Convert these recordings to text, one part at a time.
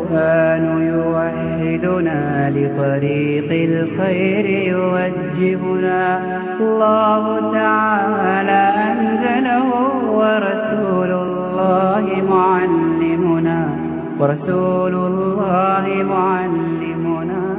القرآن يوحدنا لطريق الخير يوجهنا. الله تعالى أنزله ورسول الله معلمنا.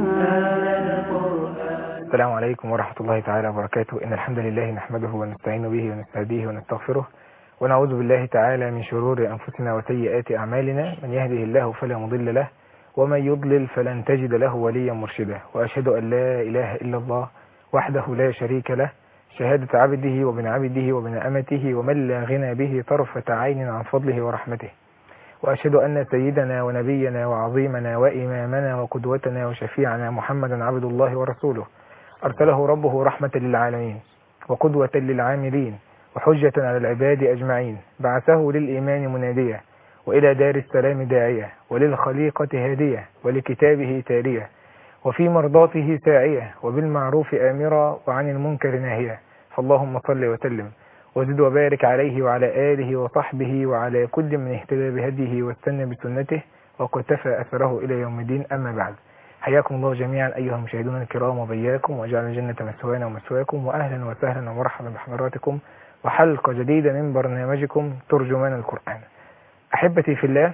السلام عليكم ورحمة الله تعالى وبركاته. إن الحمد لله نحمده ونستعين به ونستهديه ونستغفره ونعوذ بالله تعالى من شرور أنفسنا وسيئات أعمالنا. من يهده الله فلا مضل له ومن يضلل فلن تجد له وليا مرشدا. وأشهد أن لا إله إلا الله وحده لا شريك له شهادة عبده وابن عبده وابن أمته ومن لا غنى به طرفة عين عن فضله ورحمته. وأشهد أن سيدنا ونبينا وعظيمنا وإمامنا وقدوتنا وشفيعنا محمدا عبد الله ورسوله، أرسله ربه رحمة للعالمين وقدوة للعاملين وحجة على العباد أجمعين. بعثه للإيمان منادية وإلى دار السلام داعية وللخليقة هادية ولكتابه تالية وفي مرضاته ساعية وبالمعروف آمرا وعن المنكر ناهية. فاللهم صل وسلم وزد وبارك عليه وعلى آله وصحبه وعلى كل من اهتدى بهديه واستنى بسنته وقتفى أثره إلى يوم الدين. أما بعد، حياكم الله جميعا أيها المشاهدون الكرام وبياكم، وجعل الجنة مثوانا ومثواكم، وأهلا وسهلا ومرحبا بحضراتكم وحلقة جديدة من برنامجكم ترجمان القرآن. أحبتي في الله،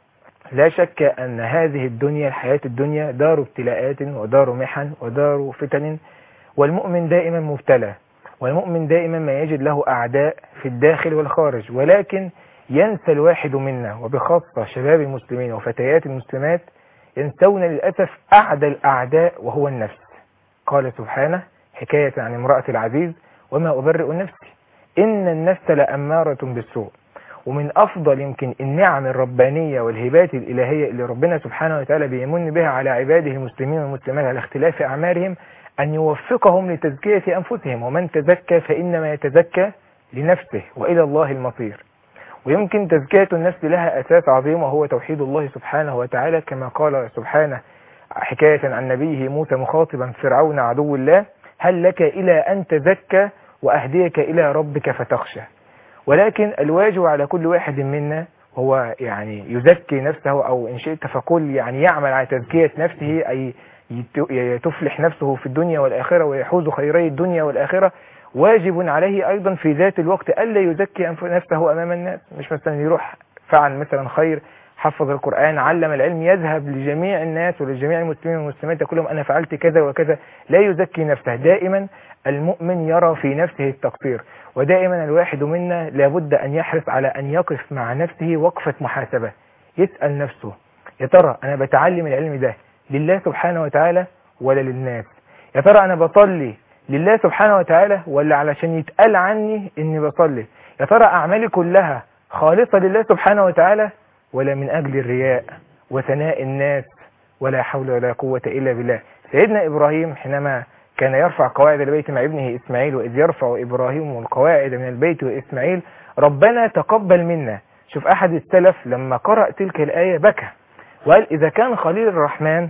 لا شك أن هذه الدنيا، الحياة الدنيا، دار ابتلاءات ودار محن ودار فتن، والمؤمن دائما مبتلى، والمؤمن دائما ما يجد له أعداء في الداخل والخارج. ولكن ينسى الواحد منا، وبخاصة شباب المسلمين وفتيات المسلمات، ينسون للأسف أعدى الأعداء وهو النفس. قال سبحانه حكاية عن امرأة العزيز: وما أبرئ نفسي إن النفس لأمارة بالسوء. ومن أفضل يمكن النعم الربانية والهبات الإلهية اللي ربنا سبحانه وتعالى بيمن بها على عباده المسلمين والمسلمات على اختلاف أعمارهم أن يوفقهم لتزكية أنفسهم، ومن تزكى فإنما يتزكى لنفسه وإلى الله المصير. ويمكن تزكية النفس لها أساس عظيم وهو توحيد الله سبحانه وتعالى، كما قال سبحانه حكاية عن نبيه موسى مخاطبا فرعون عدو الله: هل لك إلى أن تزكى وأهديك إلى ربك فتخشى. ولكن الواجب على كل واحد منا هو يعني يزكي نفسه، أو إن شئت فقل يعني يعمل على تزكية نفسه، أي تفلح نفسه في الدنيا والآخرة ويحوز خيري الدنيا والآخرة. واجب عليه أيضا في ذات الوقت ألا يزكي نفسه أمام الناس. مش مثلا يروح فعل مثلا خير، حفظ القرآن، علم العلم، يذهب لجميع الناس ولجميع المسلمين والمسلمات كلهم أنا فعلت كذا وكذا. لا يزكي نفسه. دائما المؤمن يرى في نفسه التقصير، ودائما الواحد منا لابد أن يحرص على أن يقف مع نفسه وقفة محاسبة. يسأل نفسه: يا ترى أنا بتعلم العلم ده لله سبحانه وتعالى ولا للناس؟ يا ترى أنا بصلي لله سبحانه وتعالى ولا علشان يتقال عني إني بصلي؟ يا ترى أعمالي كلها خالصة لله سبحانه وتعالى ولا من أجل الرياء وثناء الناس؟ ولا حول ولا قوة إلا بالله. سيدنا إبراهيم حينما كان يرفع قواعد البيت مع ابنه إسماعيل، وإذ يرفع إبراهيم القواعد من البيت وإسماعيل ربنا تقبل منا. شوف أحد السلف لما قرأ تلك الآية بكى وقال: إذا كان خليل الرحمن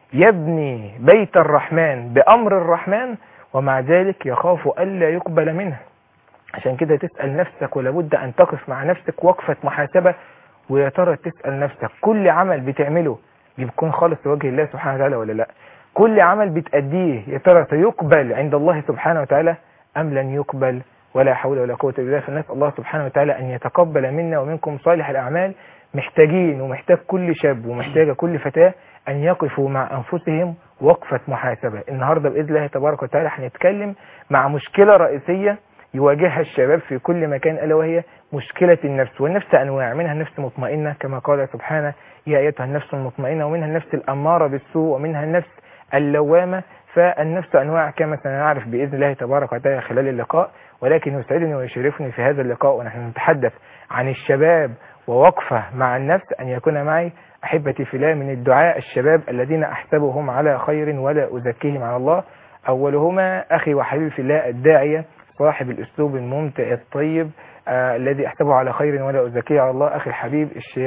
يبني بيت الرحمن بأمر الرحمن ومع ذلك يخاف ألا يقبل منه. عشان كده تسأل نفسك، ولابد أن تقف مع نفسك وقفة محاسبة. ويا ترى تسأل نفسك: كل عمل بتعمله بيكون خالص لوجه الله سبحانه وتعالى ولا لا؟ كل عمل بتأديه يا ترى سيقبل عند الله سبحانه وتعالى أم لن يقبل؟ ولا حول ولا قوة إلا بالله. فالنسأل الله سبحانه وتعالى أن يتقبل منا ومنكم صالح الأعمال. محتاجين ومحتاج كل شاب ومحتاجة كل فتاة أن يقفوا مع أنفسهم وقفة محاسبة. النهاردة بإذن الله تبارك وتعالى هنتكلم مع مشكلة رئيسية يواجهها الشباب في كل مكان، ألا وهي مشكلة النفس. والنفس أنواع، منها النفس مطمئنة كما قال سبحانه: يا أيتها النفس المطمئنة، ومنها النفس الأمارة بالسوء، ومنها النفس اللوامة. فالنفس أنواع كما سنعرف بإذن الله تبارك وتعالى خلال اللقاء. ولكن يسعدني ويشرفني في هذا اللقاء ونحن نتحدث عن الشباب ووقفة مع النفس أن يكون معي أحبتي في الله من الدعاء الشباب الذين أحسبهم على خير ولا أزكيهم على الله. أولهما أخي وحبيبي في الله الداعية صاحب الأسلوب الممتع الطيب الذي أحسبه على خير ولا أزكيه على الله، أخي الحبيب الشيخ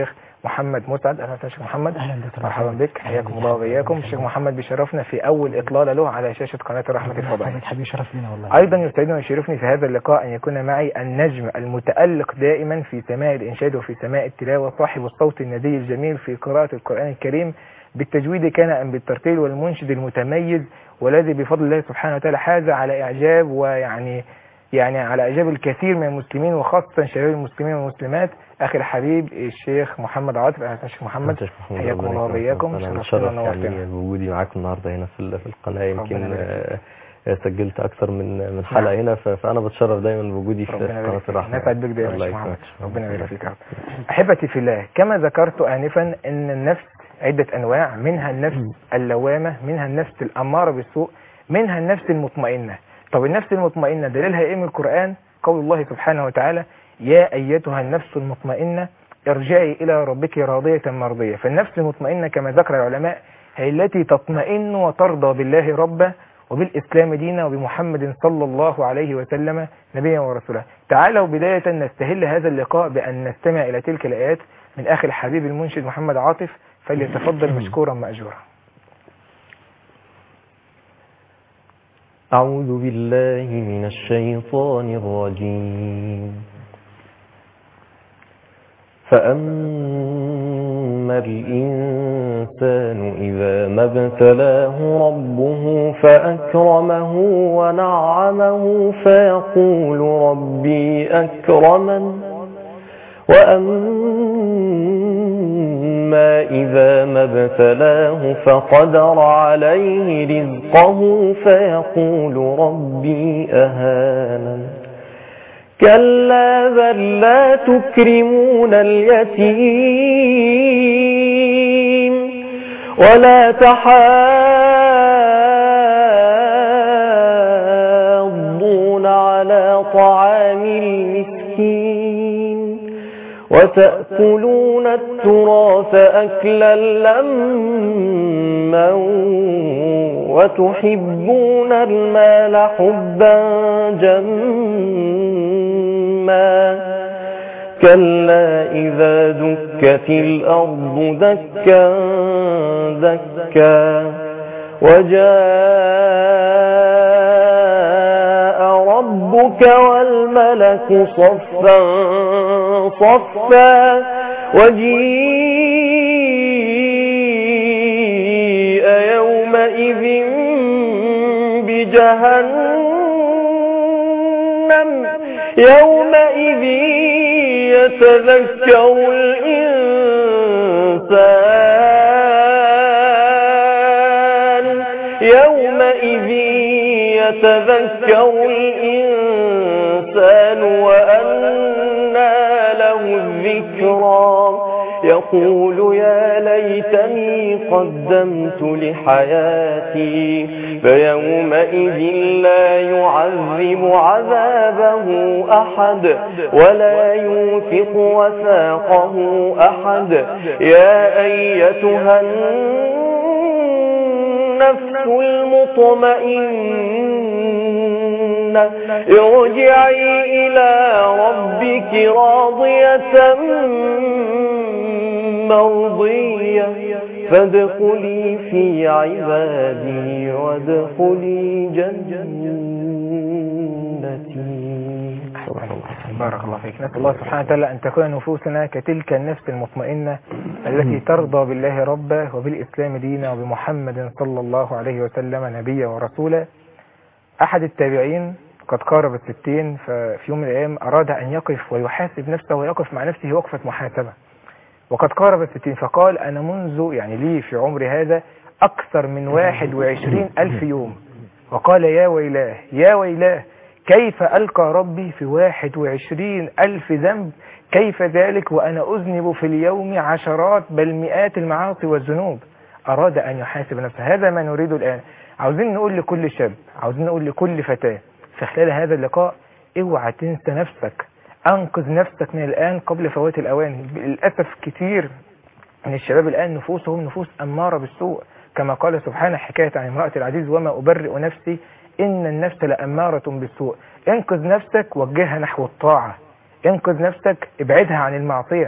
محمد مسعد. اهلا وسهلا شيخ محمد. اهلا دكتور، مرحبا بك، حياكم الله وبياكم. الشيخ محمد بيشرفنا في اول اطلاله له على شاشه قناه الرحمه الفضائيه. حبيبي شرف لنا والله. ايضا يسعدني ويشرفني في هذا اللقاء ان يكون معي النجم المتالق دائما في سماع الانشاد وفي سماع التلاوه، صاحب الصوت الندي الجميل في قراءه القران الكريم بالتجويد كان ام بالترتيل، والمنشد المتميز والذي بفضل الله سبحانه وتعالى حاز على اعجاب ويعني على اعجاب الكثير من المسلمين وخاصه شباب المسلمين والمسلمات، اخي الحبيب الشيخ محمد عاطف. اهلا وسهلا شيخ محمد، حياكم الله وبياكم. شرفتنا يعني بوجودي معاكم النهارده هنا في القناه. يمكن سجلت اكثر من حلقه هنا، فانا بتشرف دايما بوجودي في قناه الرحمه. نسعد بك دايما يا شيخ محمد، ربنا يبارك فيك. احبتي في الله، كما ذكرت انفا ان النفس عده انواع، منها النفس اللوامه، منها النفس الاماره بالسوء، منها النفس المطمئنه. طب النفس المطمئنه دليلها ايه من القران؟ قول الله سبحانه وتعالى: يا ايتها النفس المطمئنه ارجعي الى ربك راضيه مرضيه. فالنفس المطمئنه كما ذكر العلماء هي التي تطمئن وترضى بالله ربا وبالاسلام دينا وبمحمد صلى الله عليه وسلم نبيا ورسولا. تعالوا بدايه نستهل هذا اللقاء بان نستمع الى تلك الايات من اخي الحبيب المنشد محمد عاطف، فليتفضل مشكورا ماجورا. أعوذ بالله من الشيطان الرجيم. فأما الإنسان إذا ما ابتلاه ربه فأكرمه ونعمه فيقول ربي أكرمن، وأما إذا ما ابتلاه فقدر عليه رزقه فيقول ربي أهانن. كلا بل لا تكرمون اليتيم ولا تحاضون على طعام المسكين وتأكلون التراث أكلا لما وتحبون المال حبا جما. كلا إذا دكت الأرض دكا دكا وجاء ربك والملك صفا صفا وجيء يومئذ بجهنم يومئذ يتذكر الإنسان وأنى له الذكرى يقول يا ليتني قدمت لحياتي فيومئذ لا يعذب عذابه أحد ولا يوثق وثاقه أحد. يا أيتها النفس المطمئنة ارجعي إلى ربك راضية مرضية فادخلي في عبادي وادخلي جنتي. بارك الله فيك. نسأل الله سبحانه وتعالى أن تكون نفوسنا كتلك النفس المطمئنة التي ترضى بالله ربا وبالإسلام دينا وبمحمد صلى الله عليه وسلم نبيا ورسولا. أحد التابعين قد قارب 60، ففي يوم من الأيام أراد أن يقف ويحاسب نفسه ويقف مع نفسه وقفة محاسبة، وقد قارب 60 فقال: أنا منذ لي في عمري هذا أكثر من 21,000 يوم. وقال: يا ويلاه يا ويلاه، كيف ألقى ربي في 21,000 ذنب؟ كيف ذلك وأنا أذنب في اليوم عشرات بل مئات المعاصي والذنوب؟ أراد أن يحاسب نفسه. هذا ما نريده الآن. عاوزين نقول لكل شاب، عاوزين نقول لكل فتاة في خلال هذا اللقاء: اوعى تنسى نفسك، أنقذ نفسك من الآن قبل فوات الأوان. للأسف كتير من الشباب الآن نفوسهم نفوس أمارة بالسوء، كما قال سبحانه حكاية عن امرأة العزيز: وما أبرئ نفسي إن النفس لأمارة بالسوء. انقذ نفسك، وجهها نحو الطاعة. انقذ نفسك، ابعدها عن المعصية.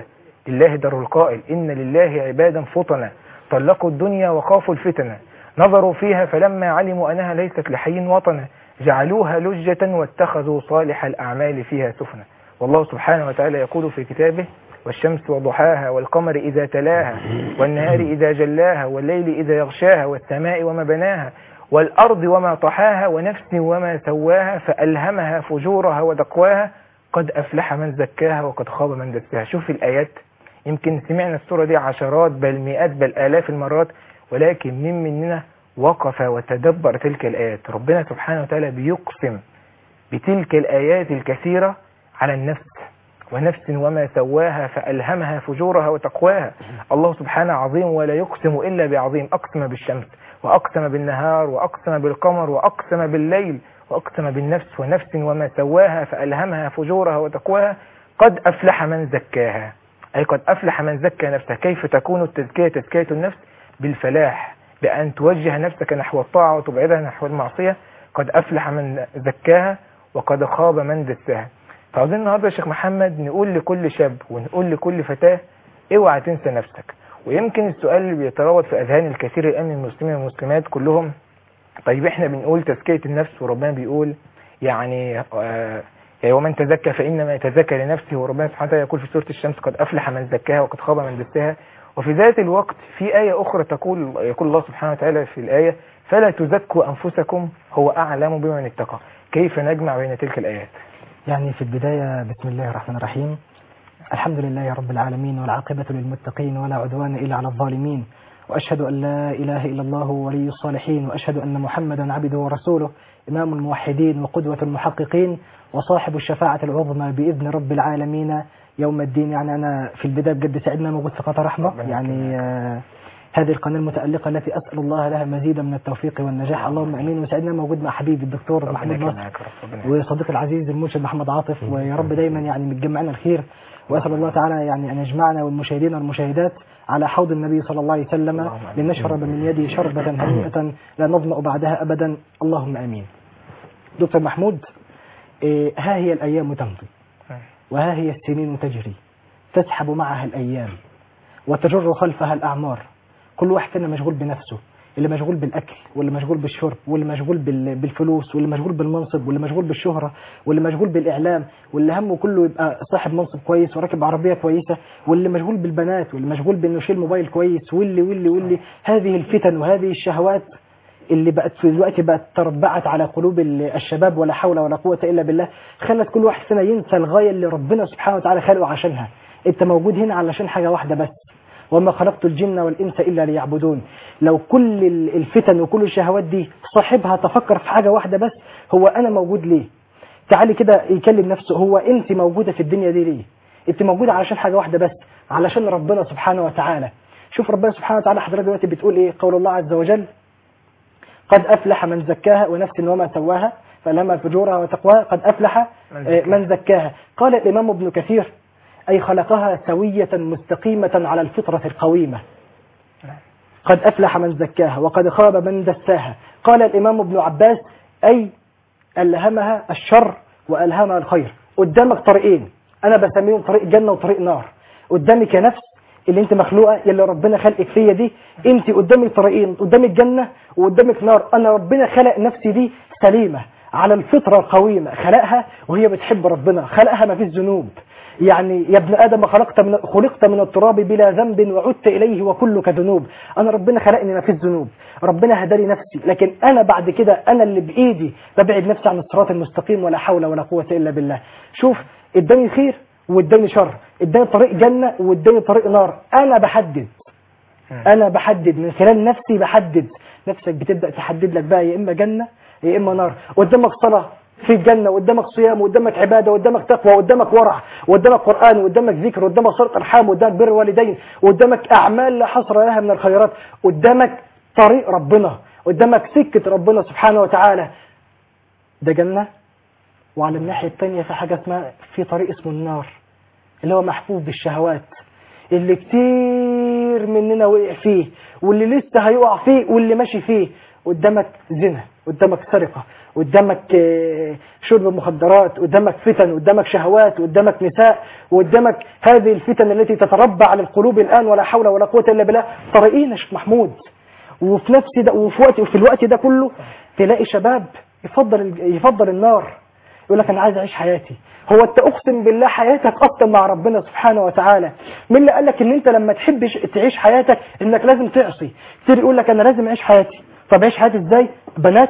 لله در القائل إن لله عبادا فطنا طلقوا الدنيا وخافوا الفتنة نظروا فيها فلما علموا أنها ليست لحي وطنا جعلوها لجة واتخذوا صالح الأعمال فيها سفنا. والله سبحانه وتعالى يقول في كتابه والشمس وضحاها والقمر إذا تلاها والنهار إذا جلاها والليل إذا يغشاها والسماء وما بناها والأرض وما طحاها ونفس وما سواها فألهمها فجورها وتقواها قد أفلح من زكاها وقد خاب من دساها. شوف الآيات، يمكن سمعنا السورة دي عشرات بل مئات بل آلاف المرات، ولكن مننا وقف وتدبر تلك الآيات. ربنا سبحانه وتعالى بيقسم بتلك الآيات الكثيرة على النفس، ونفس وما سواها فألهمها فجورها وتقواها. الله سبحانه عظيم ولا يقسم إلا بعظيم، أقسم بالشمس وأقسم بالنهار وأقسم بالقمر وأقسم بالليل وأقسم بالنفس ونفس وما سواها فألهمها فجورها وتقواها قد أفلح من زكاها، أي قد أفلح من زكى نفسه. كيف تكون التزكية تزكية النفس؟ بالفلاح، بأن توجه نفسك نحو الطاعة وتبعدها نحو المعصية. قد أفلح من زكاها وقد خاب من دساها. فعاوزين النهارده يا شيخ محمد نقول لكل شاب ونقول لكل فتاة اوعى تنسى نفسك. ويمكن السؤال اللي بيتراود في أذهان الكثير الآن من المسلمين والمسلمات كلهم، طيب احنا بنقول تزكية النفس وربنا بيقول يعني ومن تزكى فإنما يتزكى لنفسه، وربنا سبحانه وتعالى يقول في سورة الشمس قد أفلح من زكاها وقد خاب من دساها. وفي ذات الوقت في آية أخرى يقول الله سبحانه وتعالى في الآية فلا تزكوا أنفسكم هو أعلم بمن اتقى. كيف نجمع بين تلك الآيات؟ يعني في البداية بسم الله الرحمن الرحيم، الحمد لله رب العالمين والعاقبة للمتقين ولا عدوان إلا على الظالمين، وأشهد أن لا إله إلا الله ولي الصالحين، وأشهد أن محمدا عبده ورسوله إمام الموحدين وقدوة المحققين وصاحب الشفاعة العظمى بإذن رب العالمين يوم الدين. يعني أنا في البداية بجد سعدنا موجود في قناة رحمة، يعني هذه القناة المتألقة التي أسأل الله لها مزيدا من التوفيق والنجاح، اللهم أمين. وسعدنا موجود مع حبيبي الدكتور محمود ناصر وصديقي العزيز المرشد محمد عاطف، ويا رب دايما يعني متجمعنا الخير، وأسأل الله تعالى يعني أن يجمعنا والمشاهدين والمشاهدات على حوض النبي صلى الله عليه وسلم لنشرب من يده شربة هنيئة لا نظمأ بعدها أبدا، اللهم آمين. دكتور محمود، ها هي الأيام تمضي وها هي السنين تجري، تسحب معها الأيام وتجر خلفها الأعمار، كل واحد فينا مشغول بنفسه، اللي مشغول بالأكل واللي مشغول بالشرب واللي مشغول بالفلوس واللي مشغول بالمنصب واللي مشغول بالشهرة واللي مشغول بالإعلام واللي همه كله يبقى صاحب منصب كويس وراكب عربية كويسة واللي مشغول بالبنات واللي مشغول بأنه يشيل موبايل كويس واللي هذه الفتن وهذه الشهوات اللي بقت في دلوقتي بقت تربعت على قلوب الشباب ولا حول ولا قوة إلا بالله، خلت كل واحد فينا ينسى الغاية اللي ربنا سبحانه وتعالى خلقه عشانها. انت موجود هنا علشان حاجة واحدة بس، وما خلقت الجن والإنس إلا ليعبدون. لو كل الفتن وكل الشهوات دي صاحبها تفكر في حاجة واحدة بس، هو أنا موجود ليه؟ تعالي كده يكلم نفسه، هو أنت موجودة في الدنيا دي ليه؟ أنت موجودة علشان حاجة واحدة بس، علشان ربنا سبحانه وتعالى. شوف ربنا سبحانه وتعالى حضرتك دلوقتي بتقول إيه؟ قول الله عز وجل قد أفلح من زكاها ونفس وما سواها فألهمها فجورها وتقواها قد أفلح من زكاها. قال الإمام ابن كثير أي خلقها سوية مستقيمة على الفطرة القويمة، قد أفلح من زكاها وقد خاب من دساها. قال الإمام ابن عباس أي ألهمها الشر وألهمها الخير. قدامك طريقين أنا بسميهم طريق جنة وطريق نار. قدامك يا نفس اللي انت مخلوقة يلي ربنا خلقك فيا دي، انت قدامك طريقين، قدامك جنة وقدامك نار. انا ربنا خلق نفسي دي سليمة على الفطرة القويمة، خلقها وهي بتحب ربنا، خلقها ما فيش ذنوب. يعني يا ابن آدم خلقت من التراب بلا ذنب وعدت إليه وكلك ذنوب. أنا ربنا خلقني ما فيش ذنوب، ربنا هداني نفسي، لكن أنا بعد كده أنا اللي بإيدي ببعد نفسي عن الصراط المستقيم ولا حول ولا قوة إلا بالله. شوف اداني خير واداني شر، اداني طريق جنة واداني طريق نار. أنا بحدد من خلال نفسي، بحدد. نفسك بتبدأ تحدد لك بقى يا إما جنة يا إما نار. قدامك صلاة في الجنة، وقدامك صيام، وقدامك عبادة، وقدامك تقوى، وقدامك ورع، وقدامك قرآن، وقدامك ذكر، وقدامك صلة أرحام، وقدامك بر والدين، وقدامك أعمال لا حصر لها من الخيرات، قدامك طريق ربنا، قدامك سكة ربنا سبحانه وتعالى. ده جنة. وعلى الناحية التانية في حاجة اسمها في طريق اسمه النار، اللي هو محفوظ بالشهوات، اللي كتير مننا وقع فيه واللي لسه هيقع فيه واللي ماشي فيه. قدامك زنا، قدامك سرقة، قدامك شرب مخدرات، قدامك فتن، قدامك شهوات، قدامك نساء، وقدامك هذه الفتن التي تتربع على القلوب الآن ولا حول ولا قوة إلا بالله. طريقين يا شيخ محمود. وفي نفس ده وفي الوقت ده كله تلاقي شباب يفضل النار، يقول لك أنا عايز أعيش حياتي. هو أنت أقسم بالله حياتك أصلا مع ربنا سبحانه وتعالى. مين اللي قال لك إن أنت لما تحبش تعيش حياتك إنك لازم تعصي؟ كتير يقول لك أنا لازم أعيش حياتي. طب أعيش حياتي إزاي؟ بنات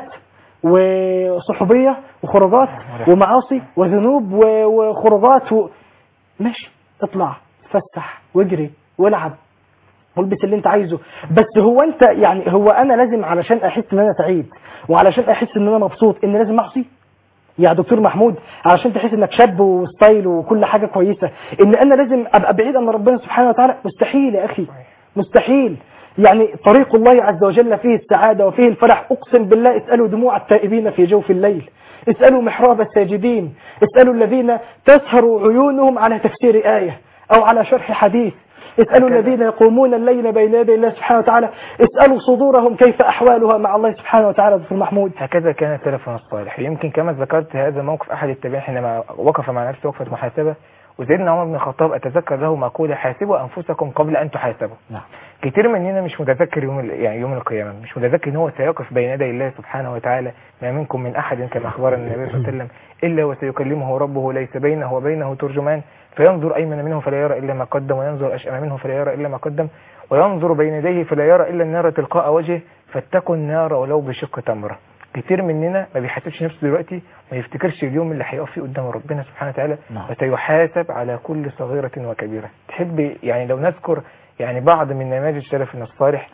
وصحوبية وخروجات ومعاصي وذنوب وخروجات ماشي، اطلع اتفسح واجري والعب والبس اللي انت عايزه. بس هو انت يعني هو انا لازم علشان احس ان انا سعيد وعلشان احس ان انا مبسوط ان لازم اعصي يا دكتور محمود؟ علشان تحس انك شاب وستايل وكل حاجة كويسة ان انا لازم ابقى بعيد عن ربنا سبحانه وتعالى؟ مستحيل يا اخي، مستحيل. يعني طريق الله عز وجل فيه السعادة وفيه الفرح. اقسم بالله اسألوا دموع التائبين في جوف الليل، اسألوا محراب الساجدين، اسألوا الذين تسهر عيونهم على تفسير آية او على شرح حديث، اسألوا الذين يقومون الليل بين يدي الله سبحانه وتعالى، اسألوا صدورهم كيف أحوالها مع الله سبحانه وتعالى. دكتور محمود هكذا كان السلف الصالح. يمكن كما ذكرت هذا موقف أحد التابعين حينما وقف مع نفسه وقفة محاسبة، وسيدنا عمر بن الخطاب أتذكر له مقولة: حاسبوا أنفسكم قبل أن تحاسبوا. نعم. كتير مننا مش متذكر يوم القيامة، مش متذكر ان هو سيقف بين يدي الله سبحانه وتعالى: ما منكم من أحد كما أخبرنا النبي صلى الله عليه وسلم إلا وسيكلمه ربه ليس بينه وبينه ترجمان، فينظر أيمن منه فلا يرى إلا ما قدم، وينظر أشأم منه فلا يرى إلا ما قدم، وينظر بين يديه فلا يرى إلا النار تلقاء وجهه، فاتقوا النار ولو بشق تمرة. كتير مننا ما بيحاسبش نفسه دلوقتي، ما يفتكرش اليوم اللي هيقف فيه قدام ربنا سبحانه وتعالى وسيحاسب على كل صغيرة وكبيرة. تحب يعني لو نذكر يعني بعض من نماذج سلفنا الصالح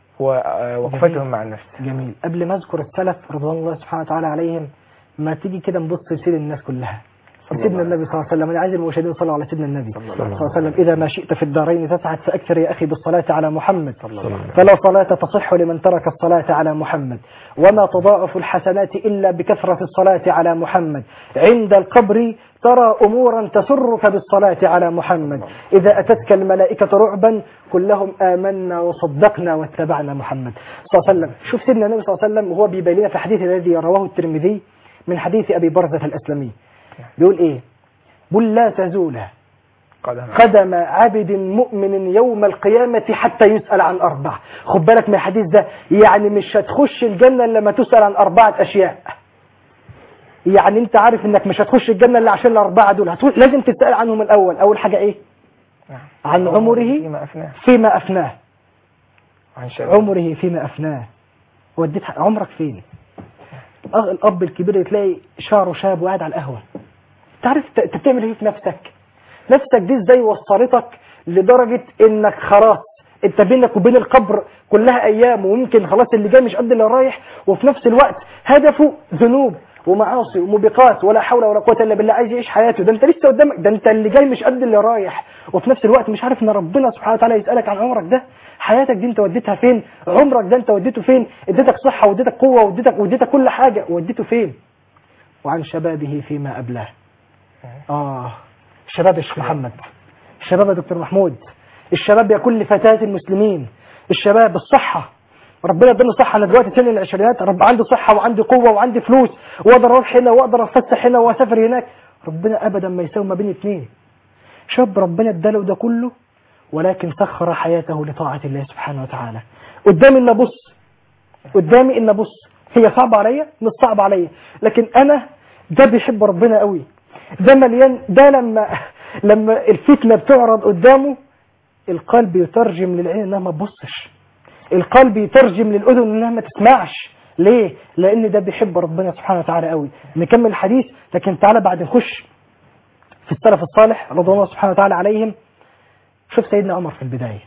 ووقفتهم مع النفس؟ جميل. قبل ما اذكر السلف رضوان الله سبحانه وتعالى عليهم، ما تيجي كده نبص لسيد الناس كلها، سيدنا النبي صلى الله عليه وسلم. انا عايز المشاهدين يصلوا على سيدنا النبي صلى الله عليه وسلم: اذا ما شئت في الدارين تسعد فاكثر يا اخي بالصلاه على محمد، فلا صلاه تصح لمن ترك الصلاه على محمد، وما تضاعف الحسنات الا بكثره الصلاه على محمد، عند القبر ترى امورا تسرك بالصلاه على محمد، اذا اتتك الملائكه رعبا كلهم امنا وصدقنا واتبعنا محمد صلى الله عليه وسلم. شوف سيدنا النبي صلى الله عليه وسلم وهو بيبين لنا في الحديث الذي رواه الترمذي من حديث ابي برزة الاسلمي، بيقول ايه؟ بيقول: لا تزول قدم عبد مؤمن يوم القيامة حتى يسأل عن 4. خد بالك من الحديث ده، يعني مش هتخش الجنة لما تسأل عن 4 أشياء. يعني انت عارف انك مش هتخش الجنة الا عشان ال4 دول، لازم تسأل عنهم الأول. أول حاجة ايه؟ عن عمره فيما أفناه. عمره فيما أفناه، وديت عمرك فين؟ الأب الكبير تلاقي شعره شاب وقاعد على القهوة، تعرف انت بتعمل ايه في نفسك؟ نفسك دي ازاي وصلتك لدرجة انك خلاص انت بينك وبين القبر كلها ايام، ويمكن خلاص اللي جاي مش قد اللي رايح، وفي نفس الوقت هدفه ذنوب ومعاصي وموبقات ولا حول ولا قوة الا بالله، عايز يعيش حياته. ده انت لسه قدامك، ده انت اللي جاي مش قد اللي رايح، وفي نفس الوقت مش عارف ان ربنا سبحانه وتعالى يسألك عن عمرك ده. حياتك دي انت وديتها فين؟ عمرك ده انت وديته فين؟ اديتك صحة واديتك قوة واديتك كل حاجة، وديته فين؟ وعن شبابه فيما أبلاه. الشباب يا شيخ محمد، الشباب يا دكتور محمود، الشباب يا كل فتاة المسلمين، الشباب الصحة. ربنا اداني صحة، انا دلوقتي سن العشرينات، رب عندي صحة وعندي قوة وعندي فلوس واقدر اروح هنا واقدر اتفسح هنا واسافر هناك. ربنا ابدا ما يساوي ما بين اثنين. شاب ربنا اداله ده كله ولكن سخر حياته لطاعة الله سبحانه وتعالى. قدامي ان ابص، قدامي ان ابص، هي صعبة عليا؟ مش صعبة عليا، لكن انا ده بيحب ربنا قوي، ده مليان، ده لما الفتنة بتعرض قدامه القلب يترجم للعين انها ما تبصش، القلب يترجم للأذن انها ما تسمعش. ليه؟ لان ده بيحب ربنا سبحانه وتعالى قوي. نكمل الحديث، لكن تعالى بعد نخش في السلف الصالح رضوان الله سبحانه وتعالى عليهم. شوف سيدنا عمر في البداية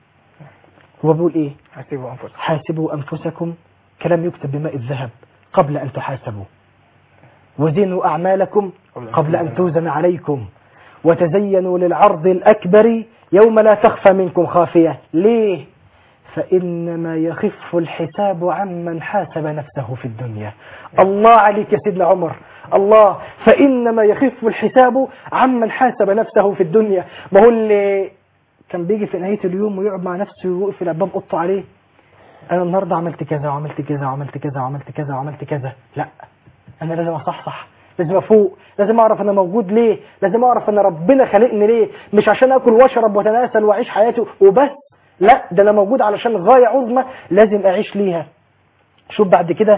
هو بيقول ايه؟ حاسبوا أنفسكم كلام يكتب بماء الذهب قبل أن تحاسبوا، وزنوا أعمالكم قبل أن توزن عليكم، وتزينوا للعرض الأكبر يوم لا تخفى منكم خافية. ليه؟ فإنما يخف الحساب عمن حاسب نفسه في الدنيا. الله عليك يا سيدنا عمر، الله. فإنما يخف الحساب عمن حاسب نفسه في الدنيا. ما هو اللي كان بيجي في نهاية اليوم ويقعد مع نفسه ويوقف الأبواب قط عليه، انا النهارده عملت كذا وعملت كذا وعملت كذا وعملت كذا وعملت كذا، لا، انا لازم اصحصح، لازم افوق، لازم اعرف انا موجود ليه، لازم اعرف ان ربنا خلقني ليه، مش عشان اكل واشرب واتناسل واعيش حياتي وبس، لا، ده انا موجود علشان غايه عظمى لازم اعيش ليها. شوف بعد كده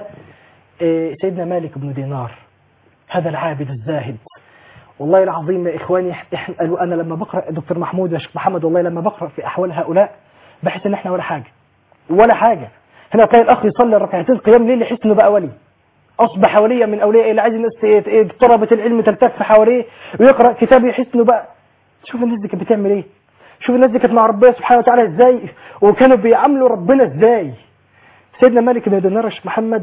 سيدنا مالك بن دينار، هذا العابد الزاهد، والله العظيم يا اخواني، انا لما بقرا دكتور محمود يا شيخ محمد، والله لما بقرا في احوال هؤلاء بحس ان احنا ولا حاجه ولا حاجه. هنا تلاقي الاخ يصلي ركعتين قيام ليل يحس انه بقى ولي، اصبح وليا من اولياء اللي عايز الناس طلبه العلم تلتف حواليه ويقرا كتاب يحس انه بقى. شوف الناس دي كانت بتعمل ايه، شوف الناس دي كانت مع ربنا سبحانه وتعالى ازاي، وكانوا بيعاملوا ربنا ازاي. سيدنا مالك بن دينار محمد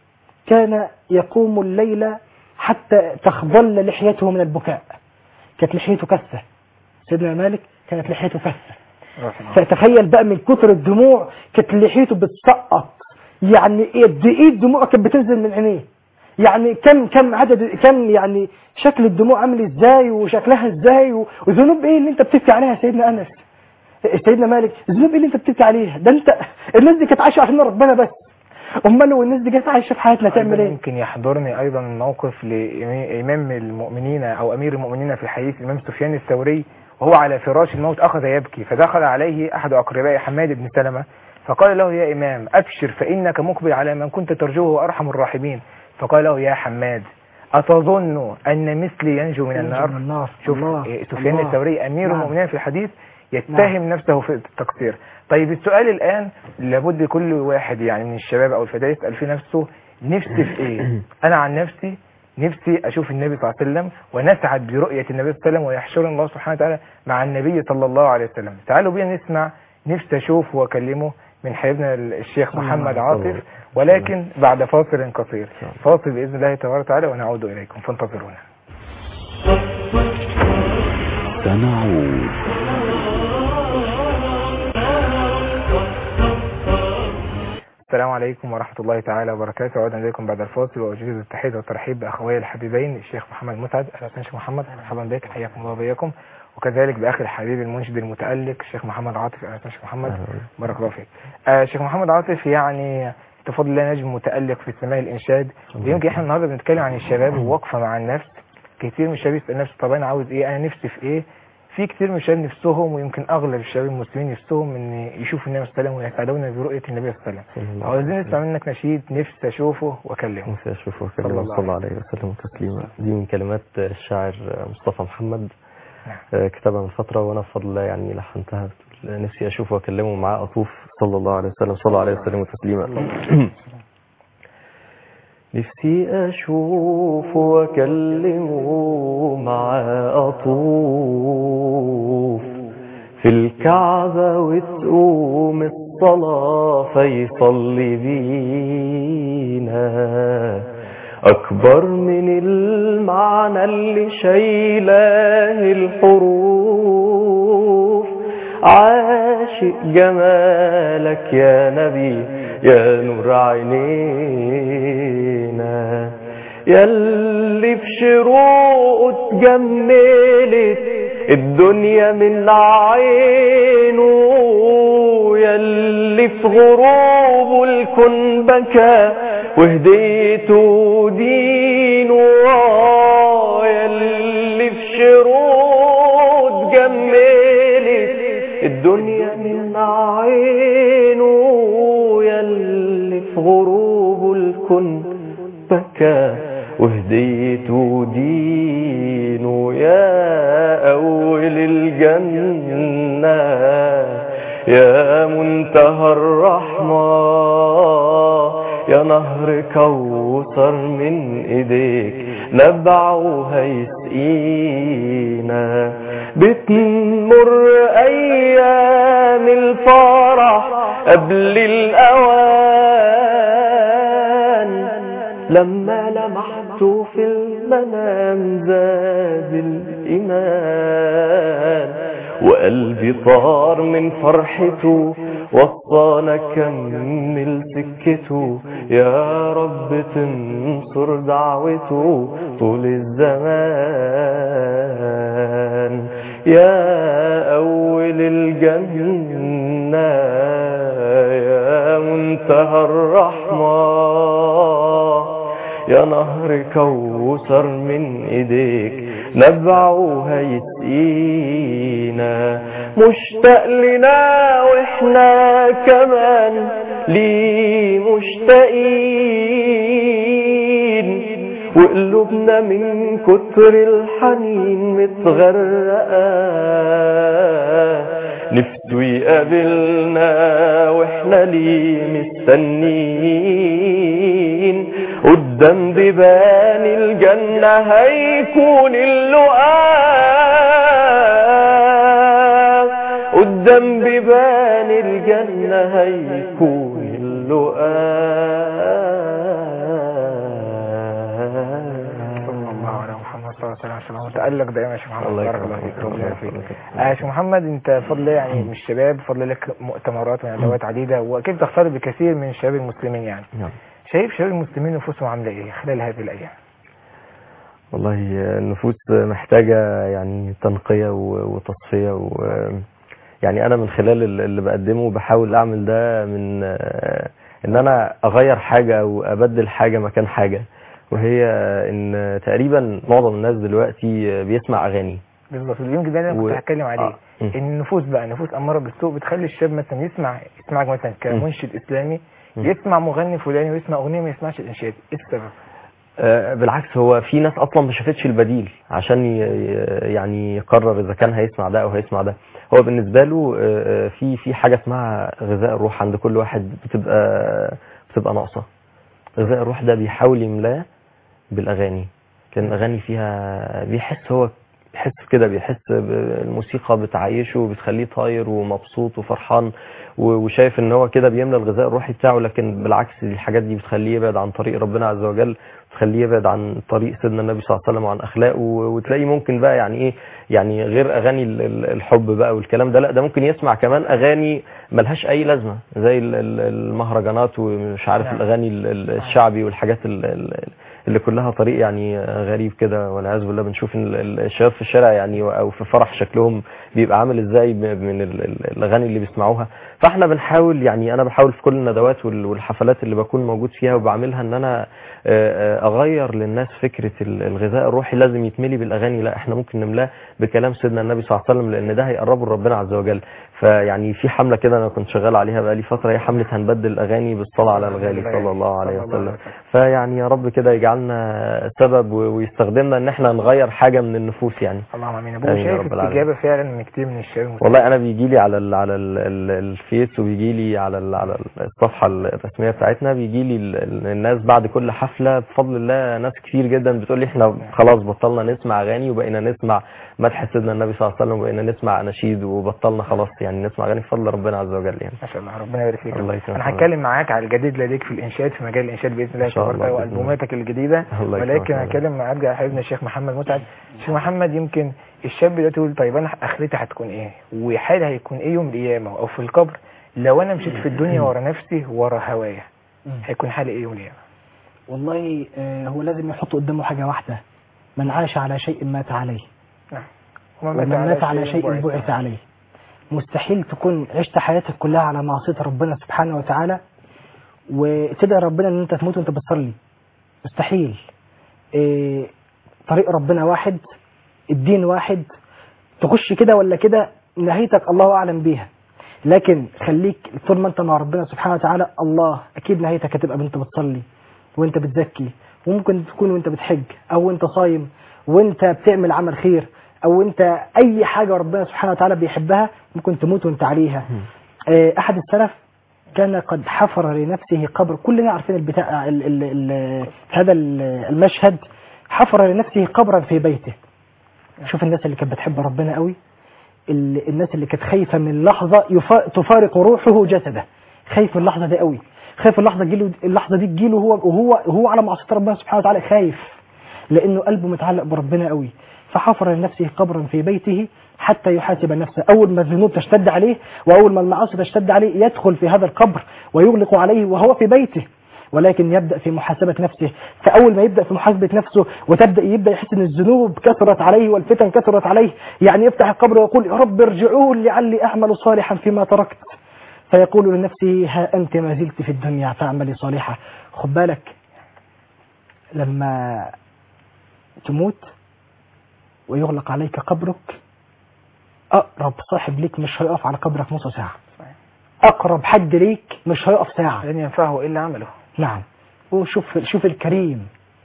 كان يقوم الليل حتى تخضل لحيته من البكاء، كانت لحيته كثة، سيدنا مالك كانت لحيته كثة، فتخيل بقى من كتر الدموع كانت لحيته بتسقط، يعني قد ايه الدموع كانت بتنزل من عينيه، يعني كم عدد، كم يعني شكل الدموع عامل ازاي وشكلها ازاي، وذنوب ايه اللي انت بتبكي عليها سيدنا انس، سيدنا مالك، ذنوب ايه اللي انت بتبكي عليها، ده انت الناس دي كانت عايشه عشان ربنا بس، امال لو الناس دي كانت عايشه في حياتنا تعمل ايه؟ يمكن يحضرني ايضا موقف لامام المؤمنين او امير المؤمنين في الحديث الامام سفيان الثوري، وهو على فراش الموت اخذ يبكي، فدخل عليه احد اقربائه حماد بن سلمة فقال له يا امام ابشر فانك مقبل على من كنت ترجوه وارحم الراحمين، فقال له يا حماد أتظن أن مثلي ينجو من النار؟ شوف سفيان الثوري أمير المؤمنين في الحديث يتهم نفسه في التقصير. طيب السؤال الآن لابد كل واحد يعني من الشباب أو الفتاة يسأل في نفسه نفسي في إيه؟ أنا عن نفسي أشوف النبي صلى الله عليه وسلم ونسعد برؤية النبي صلى الله عليه وسلم ويحشر الله سبحانه وتعالى مع النبي صلى الله عليه وسلم. تعالوا بينا نسمع نفسي أشوف وأكلمه من حبيبنا الشيخ محمد عاطف، ولكن بعد فاصل قصير، فاصل بإذن الله تبارك وتعالى ونعود إليكم فانتظرونا. سنعود. السلام عليكم ورحمة الله تعالى وبركاته. عودنا إليكم بعد الفاصل وأجدد التحية والترحيب بأخوي الحبيبين الشيخ محمد مسعد. أهلا وسهلا شيخ محمد، مرحبا بك، حياكم الله وبياكم. وكذلك بأخي الحبيب المنشد المتألق الشيخ محمد عاطف. أهلا وسهلا شيخ محمد، بارك الله فيك. شيخ محمد عاطف، يعني بفضل الله نجم متألق في سماع الإنشاد، ويمكن احنا النهارده بنتكلم عن الشباب ووقفة مع النفس. كتير من الشباب يسأل نفسه طب أنا عاوز إيه؟ أنا نفسي في إيه؟ في كتير من الشباب نفسهم، ويمكن اغلب الشباب المسلمين نفسهم ان يشوفوا النبي صلى الله عليه وسلم ويسعدون برؤيه النبي صلى الله عليه وسلم. عاوزين نسمع منك نشيد نفسي اشوفه واكلمه. نفسي اشوفه واكلمه صلى الله عليه وسلم تسليما. دي من كلمات الشاعر مصطفى محمد، كتبها من فتره وانا بفضل الله يعني لحنتها. نفسي اشوفه واكلمه معاه اطوف صلى الله عليه وسلم، صلى الله عليه وسلم تسليما. نفسي أشوف وأكلمه مع أطوف في الكعبة وتقوم الصلاة فيصلي بينا، أكبر من المعنى اللي شايلاه الحروف. عاشق جمالك يا نبي يا نور عينينا، ياللي في شروقه اتجملت الدنيا من عينه، ياللي في غروبه الكون بكى وهديته دينه، ياللي في شروقه اتجملت الدنيا من عينه، ياللي في غروبه الكون بكى وهديته دينه، يا أول الجنة يا منتهى الرحمة، يا نهر كوثر من ايديك نبعه هيسقينا. بتمر ايام الفرح قبل الاوان، لما لمحته في المنام زاد الايمان، وقلبي طار من فرحته وصانا كمل سكته، يا رب تنصر دعوته طول الزمان، يا أول الجنة يا منتهى الرحمة، يا نهر كوثر من ايديك نبعه هيسقينا، مشتاق لنا واحنا كمان ليه مشتاقين، وقلوبنا من كتر الحنين متغرقة، نفسه يقابلنا واحنا ليه مستنين، قدام بيبان الجنة هيكون اللقاء، قدام بيبان الجنة هيكون اللقاء. متألق دائما يا شيخ محمد. الله بارك الله فيك. يكرمك. ربنا يبارك فيك. يا شيخ محمد، انت فضل يعني من الشباب، فضل لك مؤتمرات وندوات عديدة، واكيد تختلط بكثير من شباب المسلمين يعني. شايف شباب المسلمين نفوسهم عامله ايه خلال هذه الايام؟ والله النفوس محتاجة يعني تنقية وتصفية، يعني انا من خلال اللي بقدمه بحاول اعمل ده من ان انا اغير حاجة او ابدل حاجة مكان حاجة، وهي ان تقريبا معظم الناس دلوقتي بيسمع اغاني. بالظبط، يمكن ده اللي انا كنت هتكلم عليه. النفوس بقى نفوس اماره بالسوء، بتخلي الشاب مثلا يسمعك مثلا كمنشد اسلامي، يسمع مغني فلاني ويسمع اغنيه ما يسمعش الانشاد. ايه السبب؟ بالعكس، هو في ناس اصلا ما شافتش البديل عشان يعني يقرر اذا كان هيسمع ده او هيسمع ده. هو بالنسبه له في حاجه اسمها غذاء الروح عند كل واحد بتبقى ناقصه. غذاء الروح ده بيحاول يملاه بالاغاني، لان الاغاني فيها بيحس كده، بيحس الموسيقى بتعيشه وبتخليه طاير ومبسوط وفرحان وشايف ان هو كده بيملى الغذاء الروحي بتاعه. لكن بالعكس الحاجات دي بتخليه يبعد عن طريق ربنا عز وجل، بتخليه يبعد عن طريق سيدنا النبي صلى الله عليه وسلم وعن اخلاقه. وتلاقي ممكن بقى يعني ايه، يعني غير اغاني الحب بقى والكلام ده، لا ده ممكن يسمع كمان اغاني ملهاش اي لازمه زي المهرجانات ومش عارف الاغاني الشعبي والحاجات اللي كلها طريق يعني غريب كده والعياذ بالله. بنشوف الشباب في الشارع يعني او في فرح شكلهم بيبقى عامل ازاي من الاغاني اللي بيسمعوها. فاحنا بنحاول، يعني انا بحاول في كل الندوات والحفلات اللي بكون موجود فيها وبعملها ان انا اغير للناس فكرة الغذاء الروحي لازم يتملي بالاغاني، لا احنا ممكن نملاه بكلام سيدنا النبي صلى الله عليه وسلم، لان ده هيقربه لربنا عز وجل. فيعني في حملة كده انا كنت شغال عليها بقالي فترة، هي حملة هنبدل الاغاني بالصلاة على الغالي صلى الله عليه وسلم. فيعني يا رب كده يجعلنا سبب ويستخدمنا ان احنا نغير حاجة من النفوس يعني. اللهم امين. ابو شايف استجابة فعلا من كتير من الشباب؟ والله انا بيجي لي على الفيس وبيجي لي على الصفحة الرسمية بتاعتنا، بيجي لي الناس بعد كل حفلة بفضل الله ناس كتير جدا بتقول لي احنا خلاص بطلنا نسمع اغاني وبقينا نسمع مدح سيدنا النبي صلى الله عليه وسلم، وبقينا نسمع اناشيد وبطلنا خلاص يعني نسمع اغاني بفضل ربنا عز وجل يعني. ما شاء الله، ربنا يبارك فيك. انا هتكلم معاك على الجديد لديك في الانشاد، في مجال الانشاد باذن الله تبارك، والبوماتك الجديده، ولكن هتكلم مع ابدا حبيبنا الشيخ محمد متعب. الشيخ محمد، يمكن الشاب دلوقتي يقول طيب انا اخرتي هتكون ايه وحالي هيكون ايه يوم القيامه او في القبر لو انا مشيت في الدنيا ورا نفسي ورا هوايا، هيكون حالي ايه يوم القيامه؟ والله هو لازم يحط قدامه حاجة واحدة: من عاش على شيء مات عليه، ومن مات على شيء بعث عليه. مستحيل تكون عشت حياتك كلها على معصية ربنا سبحانه وتعالى وتدعي ربنا ان انت تموت وانت بتصلي. مستحيل. طريق ربنا واحد، الدين واحد، تخش كده ولا كده نهايتك الله اعلم بيها. لكن خليك طول ما انت مع ربنا سبحانه وتعالى، الله اكيد نهايتك هتبقى وانت بتصلي وانت بتزكي، وممكن تكون وانت بتحج او وانت صايم وانت بتعمل عمل خير، او انت اي حاجة ربنا سبحانه وتعالى بيحبها ممكن تموت وانت عليها. احد السلف كان قد حفر لنفسه قبر، كلنا عارفين البتاع هذا المشهد، حفر لنفسه قبرا في بيته. شوف الناس اللي كانت بتحب ربنا قوي، الناس اللي كانت خايفة من لحظة تفارق روحه جسده، خايف من اللحظة دي قوي، خايف اللحظة دي تجيله وهو على معصية ربنا سبحانه وتعالى، خايف لأنه قلبه متعلق بربنا قوي. فحفر لنفسه قبرا في بيته حتى يحاسب نفسه. أول ما الذنوب تشتد عليه وأول ما المعاصي تشتد عليه يدخل في هذا القبر ويغلق عليه وهو في بيته، ولكن يبدأ في محاسبة نفسه. فأول ما يبدأ في محاسبة نفسه يبدأ يحس أن الذنوب كثرت عليه والفتن كثرت عليه، يعني يفتح القبر ويقول يا رب ارجعون لعلي أعمل صالحا فيما تركت. فيقول لنفسه ها أنت ما زلت في الدنيا فاعملي صالحة. خد بالك لما تموت ويغلق عليك قبرك، أقرب صاحب ليك مش هيقف على قبرك نص ساعة، أقرب حد ليك مش هيقف ساعة، لن ينفعه إلا عمله. نعم. وشوف الكريم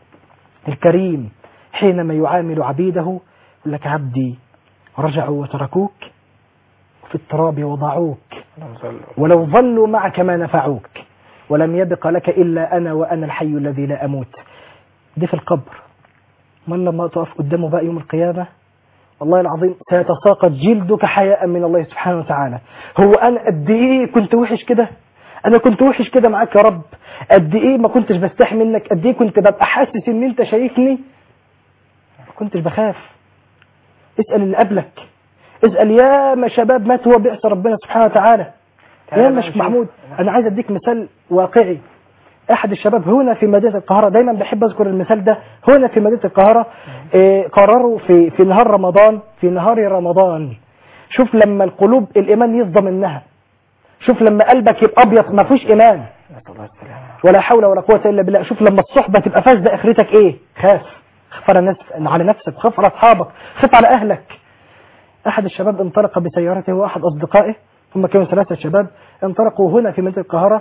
حينما يعامل عبيده يقول لك عبدي رجعوا وتركوك وفي التراب وضعوك ولو ظلوا معك ما نفعوك ولم يبق لك إلا أنا وأنا الحي الذي لا أموت. دي في القبر. من لما تقف قدامه بقى يوم القيامة والله العظيم سيتساقط جلدك حياء من الله سبحانه وتعالى. هو أنا قد إيه كنت وحش كده، أنا كنت وحش كده معاك يا رب، قد إيه ما كنتش بستحي منك، قد إيه كنت ببقى حاسس إن أنت شايفني، ما كنتش بخاف. اسأل اللي قبلك، اسأل يا ما شباب ماتوا وبئس ربنا سبحانه وتعالى. يا مش محمود، أنا عايز أديك مثال واقعي. أحد الشباب هنا في مدينة القاهرة، دايما بحب أذكر المثال ده، هنا في مدينة القاهرة قرروا في نهار رمضان، شوف لما القلوب الإيمان يفضى منها، شوف لما قلبك يبقى أبيض ما فيش إيمان ولا حول ولا قوة إلا بالله، شوف لما الصحبة تبقى فاسدة آخرتك إيه. خاف على نفسك، خاف على أصحابك، خاف على أهلك. أحد الشباب انطلق بسيارته وأحد أصدقائه، هم كانوا 3 شباب، انطلقوا هنا في مدينة القاهرة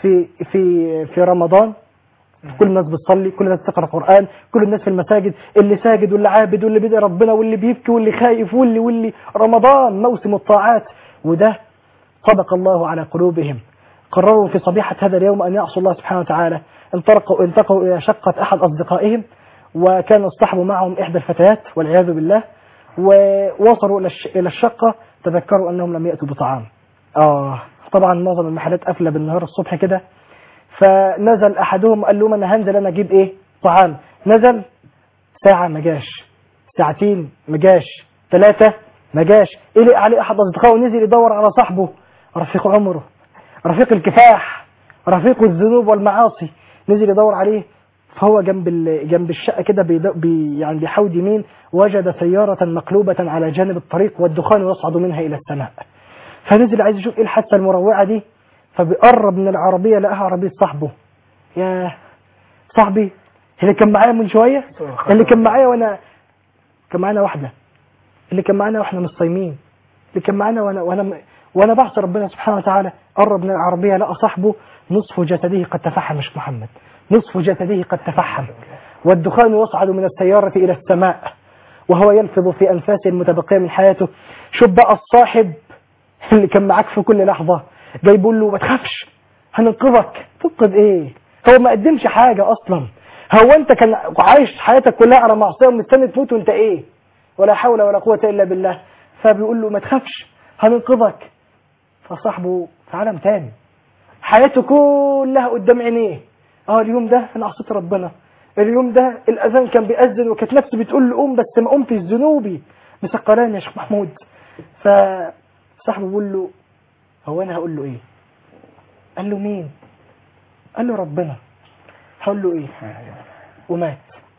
في رمضان. كل الناس بتصلي، كل الناس تقرأ قرآن، كل الناس في المساجد، اللي ساجد واللي عابد واللي بيدعي ربنا واللي بيبكي واللي خايف واللي رمضان موسم الطاعات. وده صدق الله على قلوبهم. قرروا في صبيحة هذا اليوم أن يعصوا الله سبحانه وتعالى. انتقلوا إلى شقة أحد أصدقائهم، وكان اصطحبوا معهم إحدى الفتيات والعياذ بالله، ووصلوا إلى الشقة تذكروا أنهم لم يأتوا بطعام. طبعا معظم المحلات قافلة بالنهار الصبح كده، فنزل أحدهم قال لهم أنا هنزل أنا أجيب إيه طعام. نزل ساعة ما جاش، ساعتين ما جاش، 3 ما جاش. قلق عليه أحد أصدقائه ونزل يدور على صاحبه، رفيق عمره، رفيق الكفاح، رفيق الذنوب والمعاصي، نزل يدور عليه. فهو جنب الشقة كده يعني بيحاول يمين، وجد سيارة مقلوبة على جانب الطريق والدخان يصعد منها إلى السماء. فنزل عايز يشوف إيه الحادثة المروعة دي، فبيقرب من العربية لقاها عربية صاحبه. يا صاحبي اللي كان معايا من شوية، اللي كان معايا كان معانا واحدة، اللي كان معانا واحنا مش صايمين، اللي كان معانا وانا بعصي ربنا سبحانه وتعالى. قرب من العربية لقى صاحبه نصف جسده قد تفحم، مش محمد، نصف جسده قد تفحم، والدخان يصعد من السيارة إلى السماء وهو يلفظ في أنفاسه المتبقية من حياته. شوف بقى الصاحب اللي كان معاك في كل لحظة جاي بيقول له ما تخافش هننقذك. تنقذ ايه؟ هو ما قدمش حاجة اصلا. هو انت كان عايش حياتك كلها على معصية ومستني تموت وانت ايه؟ ولا حول ولا قوة الا بالله. فبيقول له ما تخافش هننقذك. فصاحبه في عالم تاني، حياته كلها قدام عينيه. اليوم ده انا عصيت ربنا، اليوم ده الاذان كان بيأذن وكانت نفسي بتقول له قوم بس ما قمتش، ذنوبي مسقلاني يا شيخ محمود. فصاحبه بيقول له هو انا هقول له ايه؟ قال له مين؟ قال له ربنا. هقول له ايه؟ ومات.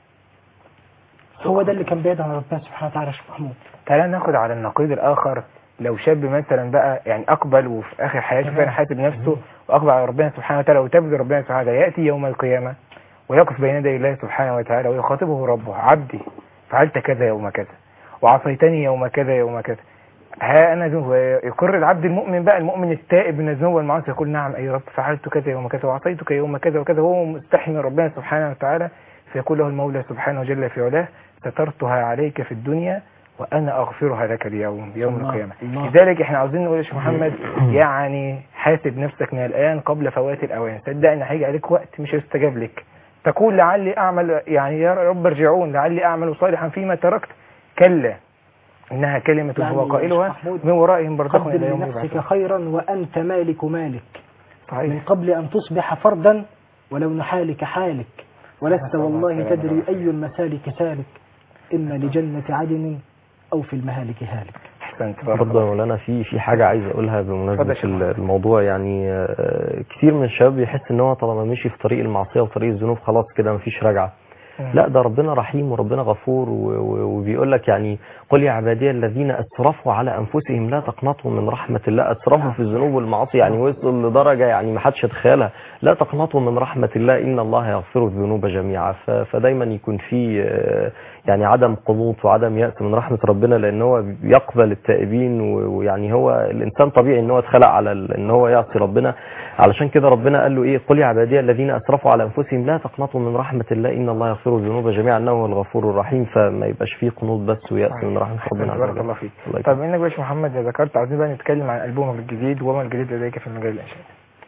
هو ده اللي كان بعيد عن ربنا سبحانه وتعالى يا شيخ محمود. تعالى ناخد على النقيض الاخر. لو شاب مثلا بقى يعني اقبل وفي اخر حياته كان حاسب نفسه واقبل على ربنا سبحانه وتعالى وتبذل ربنا سبحانه وتعالى، ياتي يوم القيامه ويقف بين يدي الله سبحانه وتعالى ويخاطبه ربه عبدي فعلت كذا يوم كذا وعصيتني يوم كذا يوم كذا، ها انا يقر العبد المؤمن بقى، المؤمن التائب من الذنوب والمعاصي، يقول نعم اي رب فعلت كذا يوم كذا وعصيتك يوم كذا وكذا، وهو مستحي من ربنا سبحانه وتعالى. فيقول له المولى سبحانه جل في علاه سترتها عليك في الدنيا وانا اغفرها لك اليوم يوم القيامه. لذلك احنا عاوزين نقول يا شيخ محمد يعني حاسب نفسك من الان قبل فوات الاوان. صدقني هيجي عليك وقت مش هيستجاب لك، تقول لعلي اعمل يعني يا رب ارجعون لعلي اعمل صالحا فيما تركت، كلا إنها كلمة يعني هو قائلها من ورائهم برزخ إلى يوم يبعثون. قدم لنفسك خيرا وأنت مالك مالك. صحيح. من قبل أن تصبح فردا ولو نحالك حالك، ولست والله تدري أي المسالك سالك، إما لجنة عدن أو في المهالك هالك. أحسنت. برضه مولانا في حاجة عايز أقولها بمناسبة الموضوع. يعني كتير من الشباب يحس إن هو طالما مشي في طريق المعصية وطريق الذنوب خلاص كده مفيش رجعة. لا ده ربنا رحيم وربنا غفور وبيقول لك يعني قل يا عبادي الذين اسرفوا على انفسهم لا تقنطوا من رحمه الله. اسرفوا في الذنوب والمعاصي يعني وصلوا لدرجه يعني ما حدش يتخيلها. لا تقنطوا من رحمه الله ان الله يغفر الذنوب جميعا. فدايما يكون في يعني عدم قنوط وعدم يأس من رحمه ربنا، لان هو يقبل التائبين ويعني هو الانسان طبيعي ان هو اتخلق على ان هو يعصي ربنا. علشان كده ربنا قال له ايه؟ قل يا عبادي الذين اسرفوا على انفسهم لا تقنطوا من رحمه الله ان الله يغفر الذنوب جميعا انه هو الغفور الرحيم. فما يبقاش فيه قنوط بس ويأس من رحمه ربنا. بارك الله فيك. طب انك باش محمد ذكرت، عاوزين بقى نتكلم عن البومك الجديد وما الجديد لديك في المجال الانشائي.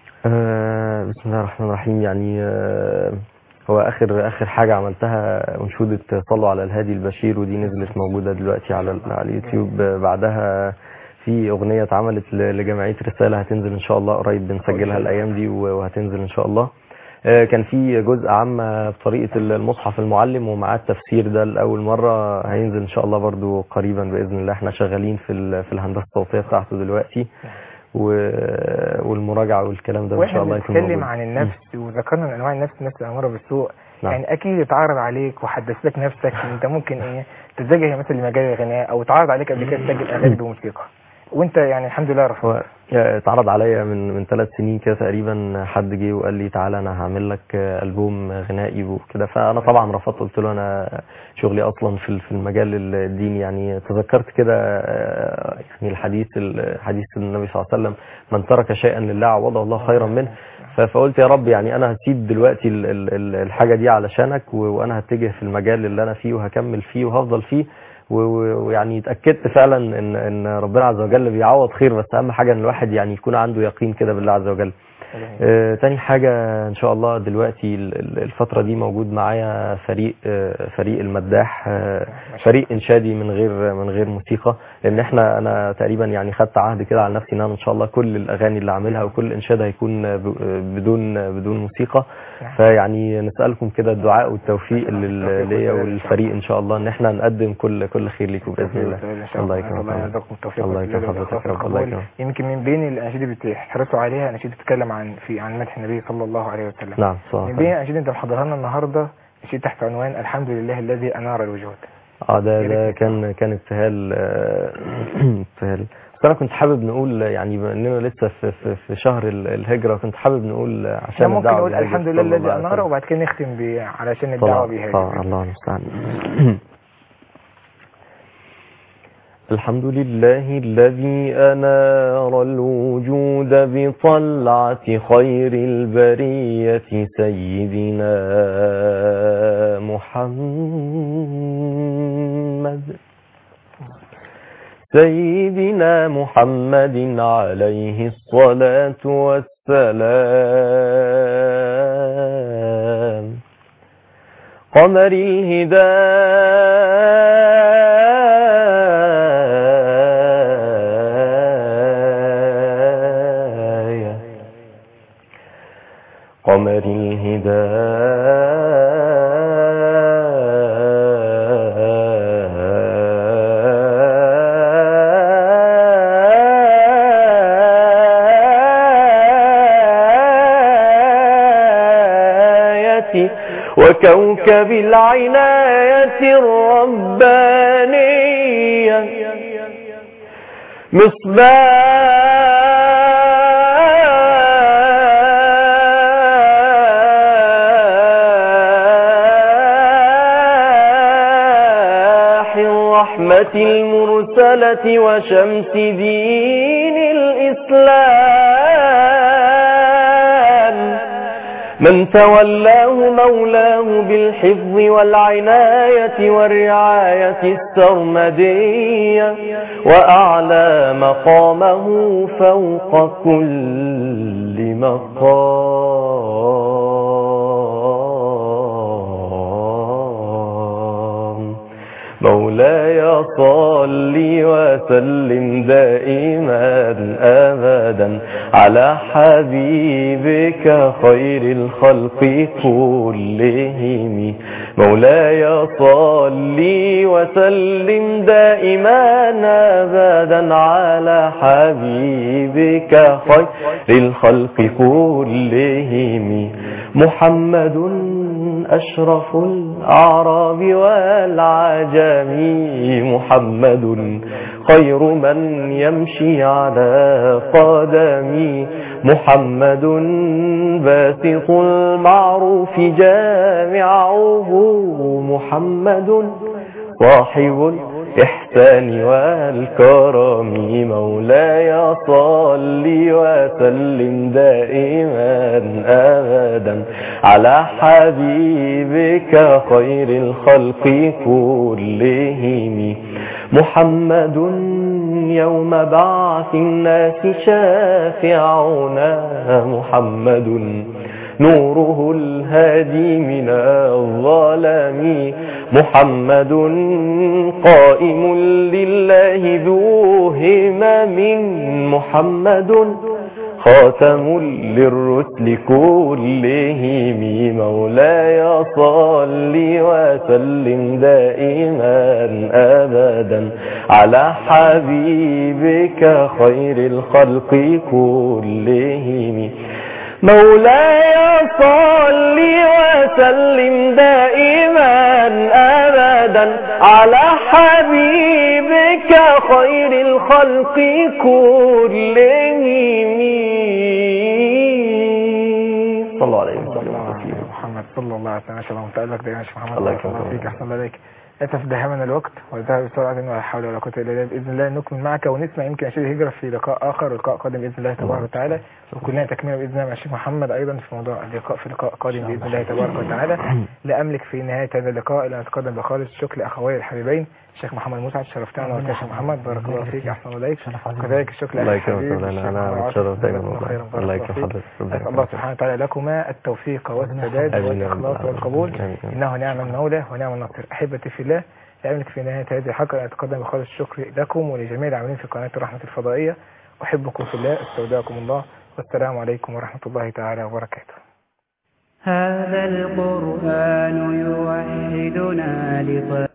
بسم الله الرحمن الرحيم. يعني هو اخر حاجه عملتها انشوده صلوا على الهادي البشير، ودي نزلت موجوده دلوقتي على اليوتيوب. بعدها في اغنيه اتعملت لجمعيه رساله هتنزل ان شاء الله قريب، بنسجلها الايام دي وهتنزل ان شاء الله. كان في جزء عام بطريقه المصحف المعلم ومعاه التفسير ده لاول مره، هينزل ان شاء الله برضو قريبا باذن الله. احنا شغالين في الهندسه الصوتيه بتاعته دلوقتي والمراجعه والكلام ده ان شاء الله يكون موجود. بنتكلم عن النفس وذكرنا من انواع النفس الاماره بالسوء. يعني اكيد اتعرض عليك وحدث لك نفسك انت ممكن ايه تتجه مثلا لمجال الغناء، او اتعرض عليك قبل كده تسجل اغاني بموسيقى وانت يعني الحمد لله رفضت؟ اتعرض عليا من 3 سنين كده تقريبا، حد جه وقال لي تعالى انا هعمل لك البوم غنائي وكده. فانا طبعا رفضت، قلت له انا شغلي اصلا في المجال الديني. يعني تذكرت كده يعني الحديث النبي صلى الله عليه وسلم من ترك شيئا لله عوضه الله خيرا منه. فقلت يا رب يعني انا هسيب دلوقتي الحاجه دي علشانك، وانا هتجه في المجال اللي انا فيه وهكمل فيه وهفضل فيه. ويعني اتاكدت فعلا ان ربنا عز وجل بيعوض خير، بس اهم حاجه ان الواحد يعني يكون عنده يقين كده بالله عز وجل. تاني حاجه ان شاء الله دلوقتي الفتره دي موجود معايا فريق المداح، فريق انشادي من غير موسيقى. لان انا تقريبا يعني خدت عهد كده على نفسي ان انا ان شاء الله كل الاغاني اللي اعملها وكل انشاد هيكون بدون موسيقى. فيعني نسالكم كده الدعاء والتوفيق ليا والفريق ان شاء الله ان احنا نقدم كل خير لكم باذن الله. الله يكرمك. الله يرزقكم التوفيق. الله يكرم حضرتك يا رب. الله يكرمك. يمكن من بين الاناشيد اللي بتحرصوا عليها اناشيد بتتكلم عن مدح النبي صلى الله عليه وسلم. نعم صح. من بين الاناشيد انت محضرها لنا النهارده اناشيد تحت عنوان الحمد لله الذي انار الوجود. ده كان ابتهال ابتهال. بس انا كنت حابب نقول يعني بما اننا لسه في شهر الهجره، كنت حابب نقول عشان ممكن نقول الحمد لله الذي انار وبعد كده نختم علشان الدعوه بها. الله المستعان. الحمد لله الذي أنار الوجود بطلعة خير البرية سيدنا محمد عليه الصلاة والسلام. قمر الهداية قمر وكوكب العناية الربانية مصباح الرحمة المرسلة وشمس دين الإسلام. من تولاه مولاه بالحفظ والعناية والرعاية السرمدية وأعلى مقامه فوق كل مقام. مولاي صل وسلم دائما أبدا أبدا على حبيبك خير الخلق كلهم. مولاي صلي وسلم دائما أبدا على حبيبك خير الخلق كلهم. محمد أشرف الأعراب والعجم، محمد خير من يمشي على قدمي، محمد باسط المعروف جامعه، محمد صاحب الإحسان والكرم. مولاي صل وسلم دائما أبدا على حبيبك خير الخلق كلهم. محمد يوم بعث الناس شافعنا، محمد نوره الهادي من الظلام، محمد قائم لله ذو همم، محمد خاتم للرسل كلهم. مولاي صل وسلم دائما أبدا على حبيبك خير الخلق كلهم. مولاي صل وسلم دائما أبدا على حبيبك خير الخلق كلهم. صلى الله عليه وسلم. محمد صلى الله عليه وسلم. ما شاء الله متألق دائما يا شيخ محمد. الله يكرمك. أحسن عليك. يتفدهمنا الوقت وذهب بسرعة ولا حول ولا قوة إلا بالله. بإذن الله نكمل معك ونسمع يمكن أشياء الهجرة في لقاء آخر ولقاء قادم بإذن الله تبارك وتعالى، وكلنا تكملة بإذن الله مع الشيخ محمد أيضا في موضوع اللقاء في لقاء قادم بإذن الله تبارك وتعالى. لا أملك في نهاية هذا اللقاء إلا أتقدم بخالص الشكر لأخوي الحبيبين الشيخ محمد مسعد. شرفتنا ونورتنا يا شيخ محمد، بارك الله فيك. أحسن عليك. كذلك الشكر الله لأخي يكرمك. أنا متشرف دائما والله. الله يكرم حضرتك. الله سبحانه وتعالى لكما التوفيق والسداد والإخلاص والقبول، إنه نعم المولى ونعم النصير. أحبتي في الله، لا أملك في نهاية هذه الحلقة أن أتقدم بخالص الشكر لكم ولجميع العاملين في قناة الرحمة الفضائية. أحبكم في الله، استودعكم الله، والسلام عليكم ورحمة الله تعالى وبركاته. هذا القرآن يوحدنا